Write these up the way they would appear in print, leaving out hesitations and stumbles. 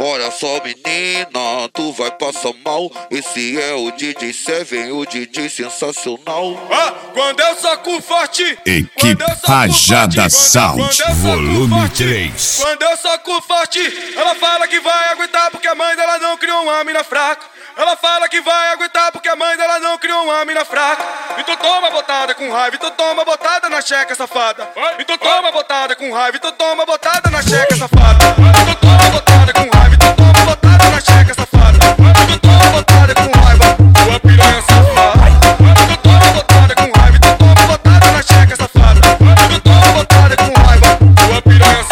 Olha só, menina, tu vai passar mal. Esse é o DJ Seven, o DJ sensacional. Quando eu soco forte, Equipe Rajada Sound, volume 3. Quando eu soco forte, ela fala que vai aguentar porque a mãe dela não criou uma mina fraca. Ela fala que vai aguentar porque a mãe dela não criou uma mina fraca. Então toma botada com raiva, então toma botada na checa, safada. Então toma botada com raiva, então toma botada na checa, safada. Então toma botada com raiva, então toma botada na checa, safada. Então toma botada com raiva, tua piranha safada. Então toma botada com raiva, então toma botada na checa, safada. Então toma botada com raiva, tua piranha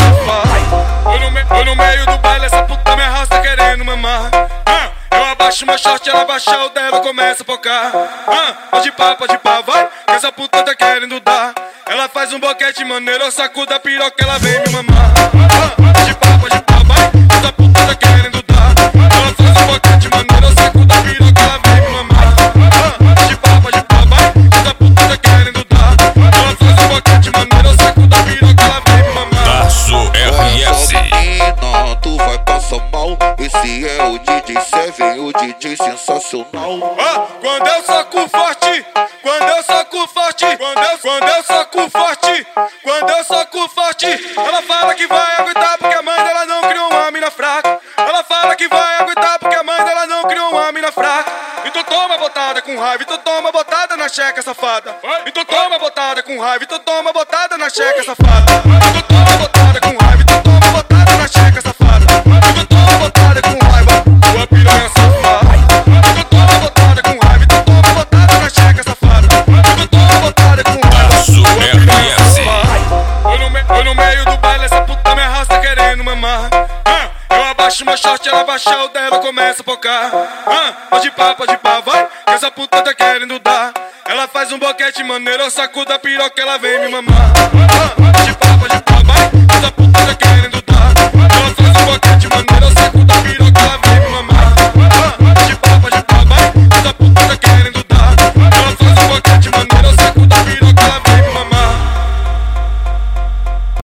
safada. Eu no meio do baile, essa puta me arrasta querendo mamar. Eu abaixo meu short, ela abaixa o dela, começa a focar. Pode pá, vai, que essa puta tá querendo dar. Ela faz um boquete maneiro, eu sacudo a piroca, ela vem me mamar. Pode pá, vai, que essa puta tá querendo dar. Ela faz um boquete maneiro, eu sacudo a piroca, ela vem me mamar. Pode pá, vai, que essa puta tá querendo dar. Ela faz um boquete maneiro, eu sacudo a piroca, ela vem me mamar. Darzo RS. Menina, tu vai passar mal. Esse é o DJ Seven, o DJ sensacional. Quando eu soco forte, quando eu soco forte, quando eu soco forte, quando eu soco forte, ela fala que vai aguentar porque a mãe dela não criou uma mina fraca. Ela fala que vai aguentar porque a mãe dela não criou uma mina fraca. Então toma botada com raiva, então toma botada na checa, safada. Então toma botada com raiva, então toma botada na checa, safada. Então toma botada com raiva, então toma botada na checa, safada. Então toma botada com raiva, tua piranha safada. Então toma botada com raiva, então toma botada na checa, safada. Então toma botada com raiva, Darzo tua piranha RS. safada. Eu no meio do baile, essa puta me arrasta querendo mamar. Eu abaixo meu short, ela abaixa o dela, começa a focar. Pode pá, vai, que essa puta tá querendo dar. Ela faz um boquete maneiro, eu sacudo a piroca, ela vem me mamar. Pode